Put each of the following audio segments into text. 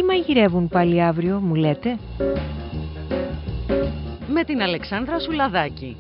μαγειρεύουν πάλι αύριο, μου λέτε? Με την Αλεξάνδρα Σουλαδάκη.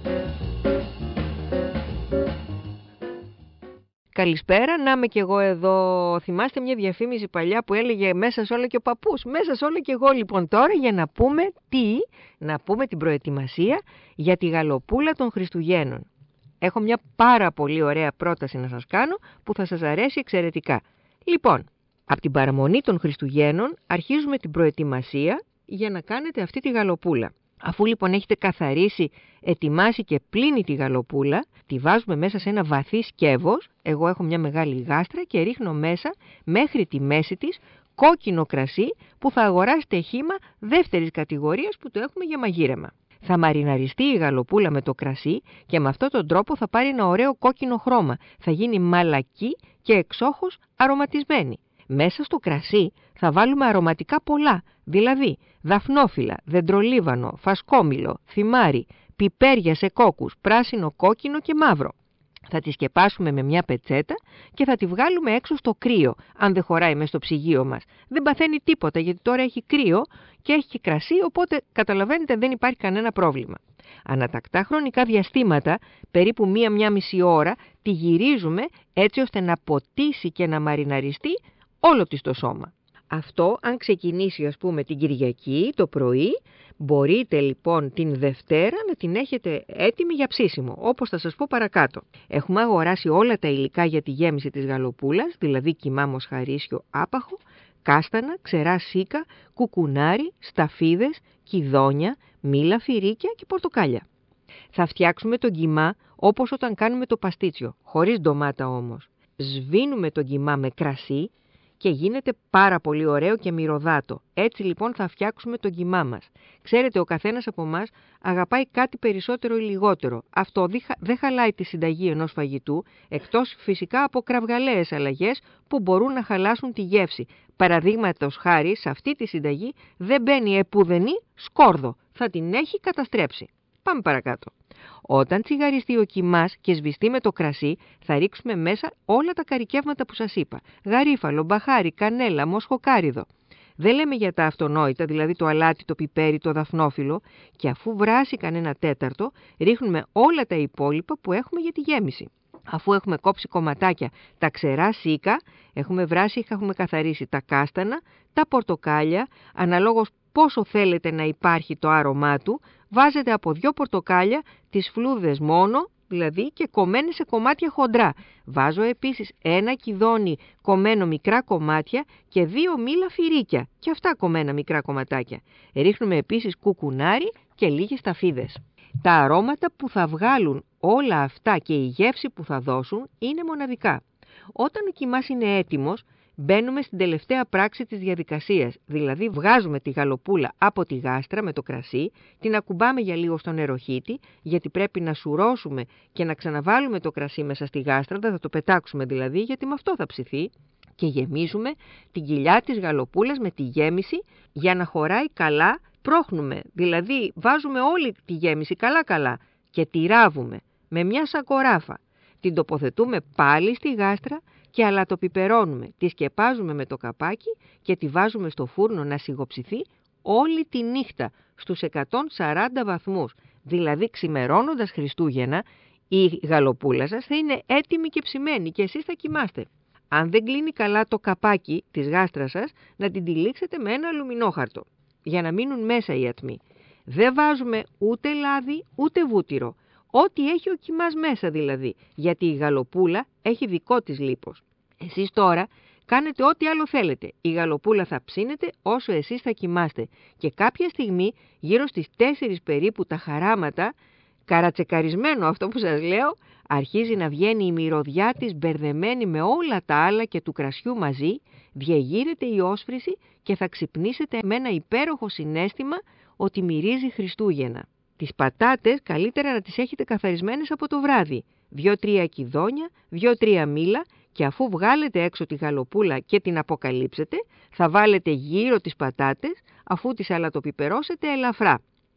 Καλησπέρα, να είμαι κι εγώ εδώ. Θυμάστε μια διαφήμιση παλιά που έλεγε μέσα σε όλα και ο παππούς, μέσα σε όλα και εγώ λοιπόν τώρα, για να πούμε τι? Να πούμε την προετοιμασία για τη γαλοπούλα των Χριστουγέννων. Έχω μια πάρα πολύ ωραία πρόταση να σας κάνω που θα σας αρέσει εξαιρετικά. Λοιπόν, από την παραμονή των Χριστουγέννων αρχίζουμε την προετοιμασία για να κάνετε αυτή τη γαλοπούλα. Αφού λοιπόν έχετε καθαρίσει, ετοιμάσει και πλύνει τη γαλοπούλα, τη βάζουμε μέσα σε ένα βαθύ σκεύος. Εγώ έχω μια μεγάλη γάστρα και ρίχνω μέσα μέχρι τη μέση της κόκκινο κρασί που θα αγοράσετε χύμα δεύτερης κατηγορίας που το έχουμε για μαγείρεμα. Θα μαριναριστεί η γαλοπούλα με το κρασί και με αυτόν τον τρόπο θα πάρει ένα ωραίο κόκκινο χρώμα. Θα γίνει μαλακή και εξόχως αρωματισμένη. Μέσα στο κρασί θα βάλουμε αρωματικά πολλά, δηλαδή δαφνόφυλλα, δεντρολίβανο, φασκόμηλο, θυμάρι, πιπέρια σε κόκκους, πράσινο, κόκκινο και μαύρο. Θα τη σκεπάσουμε με μια πετσέτα και θα τη βγάλουμε έξω στο κρύο, αν δεν χωράει μέσα στο ψυγείο μας. Δεν παθαίνει τίποτα γιατί τώρα έχει κρύο και έχει και κρασί, οπότε καταλαβαίνετε δεν υπάρχει κανένα πρόβλημα. Ανατακτά χρονικά διαστήματα, περίπου μία μισή ώρα, τη γυρίζουμε έτσι ώστε να ποτίσει και να μαριναριστεί όλο της το σώμα. Αυτό αν ξεκινήσει ας πούμε την Κυριακή το πρωί, μπορείτε λοιπόν την Δευτέρα να την έχετε έτοιμη για ψήσιμο, όπως θα σας πω παρακάτω. Έχουμε αγοράσει όλα τα υλικά για τη γέμιση της γαλοπούλας, δηλαδή κιμά μοσχαρίσιο άπαχο, κάστανα, ξερά σίκα, κουκουνάρι, σταφίδες, κιδόνια, μήλα, φυρίκια και πορτοκάλια. Θα φτιάξουμε τον κιμά όπως όταν κάνουμε το παστίτσιο, χωρίς ντομάτα όμως. Σβήνουμε τον κιμά με κρασί και γίνεται πάρα πολύ ωραίο και μυρωδάτο. Έτσι λοιπόν θα φτιάξουμε τον κιμά μας. Ξέρετε, ο καθένας από εμάς αγαπάει κάτι περισσότερο ή λιγότερο. Αυτό δεν χαλάει τη συνταγή ενός φαγητού, εκτός φυσικά από κραυγαλαίες αλλαγές που μπορούν να χαλάσουν τη γεύση. Παραδείγματος χάρη, σε αυτή τη συνταγή δεν μπαίνει επουδενή σκόρδο. Θα την έχει καταστρέψει. Πάμε παρακάτω. Όταν τσιγαριστεί ο κιμάς και σβηστεί με το κρασί, θα ρίξουμε μέσα όλα τα καρικεύματα που σας είπα. Γαρίφαλο, μπαχάρι, κανέλα, μοσχοκάριδο. Δεν λέμε για τα αυτονόητα, δηλαδή το αλάτι, το πιπέρι, το δαφνόφυλλο, και αφού βράσει κανένα τέταρτο, ρίχνουμε όλα τα υπόλοιπα που έχουμε για τη γέμιση. Αφού έχουμε κόψει κομματάκια τα ξερά σίκα, έχουμε βράσει και έχουμε καθαρίσει τα κάστανα, τα πορτοκάλια, αναλόγως πόσο θέλετε να υπάρχει το άρωμά του, βάζετε από 2 πορτοκάλια τις φλούδες μόνο, δηλαδή και κομμένες σε κομμάτια χοντρά. Βάζω επίσης 1 κιδόνι κομμένο μικρά κομμάτια και 2 μήλα φυρίκια, και αυτά κομμένα μικρά κομματάκια. Ρίχνουμε επίσης κουκουνάρι και λίγες σταφίδες. Τα αρώματα που θα βγάλουν όλα αυτά και η γεύση που θα δώσουν είναι μοναδικά. Όταν ο κιμάς είναι έτοιμος, μπαίνουμε στην τελευταία πράξη της διαδικασίας, δηλαδή βγάζουμε τη γαλοπούλα από τη γάστρα με το κρασί, την ακουμπάμε για λίγο στο νεροχύτη, γιατί πρέπει να σουρώσουμε και να ξαναβάλουμε το κρασί μέσα στη γάστρα, δεν θα το πετάξουμε δηλαδή, γιατί με αυτό θα ψηθεί, και γεμίζουμε την κοιλιά της γαλοπούλας με τη γέμιση για να χωράει καλά. Πρόχνουμε, δηλαδή βάζουμε όλη τη γέμιση καλά και τη ράβουμε με μια σακοράφα. Την τοποθετούμε πάλι στη γάστρα και αλατοπιπερώνουμε. Τη σκεπάζουμε με το καπάκι και τη βάζουμε στο φούρνο να σιγοψηθεί όλη τη νύχτα στους 140 βαθμούς. Δηλαδή ξημερώνοντας Χριστούγεννα η γαλοπούλα σας θα είναι έτοιμη και ψημένη και εσείς θα κοιμάστε. Αν δεν κλείνει καλά το καπάκι της γάστρας σας, να την τυλίξετε με ένα αλουμινόχαρτο για να μείνουν μέσα οι ατμοί. Δεν βάζουμε ούτε λάδι ούτε βούτυρο. Ό,τι έχει ο κιμάς μέσα δηλαδή, γιατί η γαλοπούλα έχει δικό της λίπος. Εσείς τώρα κάνετε ό,τι άλλο θέλετε. Η γαλοπούλα θα ψήνεται όσο εσείς θα κοιμάστε. Και κάποια στιγμή, γύρω στις 4 περίπου τα χαράματα, καρατσεκαρισμένο αυτό που σας λέω, αρχίζει να βγαίνει η μυρωδιά της μπερδεμένη με όλα τα άλλα και του κρασιού μαζί, διεγείρεται η όσφρηση και θα ξυπνήσετε με ένα υπέροχο συναίσθημα ότι μυρίζει Χριστούγεννα. Τις πατάτες καλύτερα να τις έχετε καθαρισμένες από το βράδυ. 2-3 κιδόνια, 2-3 μήλα, και αφού βγάλετε έξω τη γαλοπούλα και την αποκαλύψετε, θα βάλετε γύρω τις πατάτες αφού τις αλατοπιπερώσετε ελαφρά.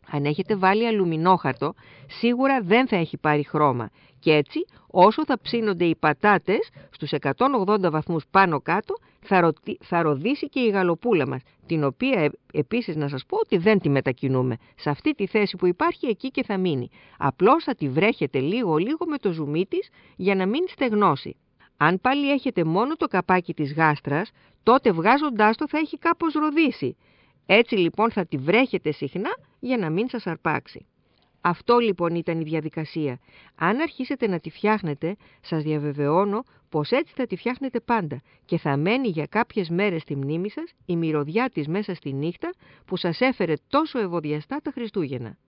Αν έχετε βάλει αλουμινόχαρτο, σίγουρα δεν θα έχει πάρει χρώμα και έτσι όσο θα ψήνονται οι πατάτες στους 180 βαθμούς πάνω κάτω θα ροδίσει και η γαλοπούλα μας, την οποία επίσης να σας πω ότι δεν τη μετακινούμε. Σε αυτή τη θέση που υπάρχει εκεί και θα μείνει. Απλώς θα τη βρέχετε λίγο με το ζουμί της για να μην στεγνώσει. Αν πάλι έχετε μόνο το καπάκι της γάστρας, τότε βγάζοντάς το θα έχει κάπως ροδίσει. Έτσι λοιπόν θα τη βρέχετε συχνά για να μην σας αρπάξει. Αυτό λοιπόν ήταν η διαδικασία. Αν αρχίσετε να τη φτιάχνετε, σας διαβεβαιώνω πως έτσι θα τη φτιάχνετε πάντα και θα μένει για κάποιες μέρες στη μνήμη σας η μυρωδιά της μέσα στη νύχτα που σας έφερε τόσο ευωδιαστά τα Χριστούγεννα.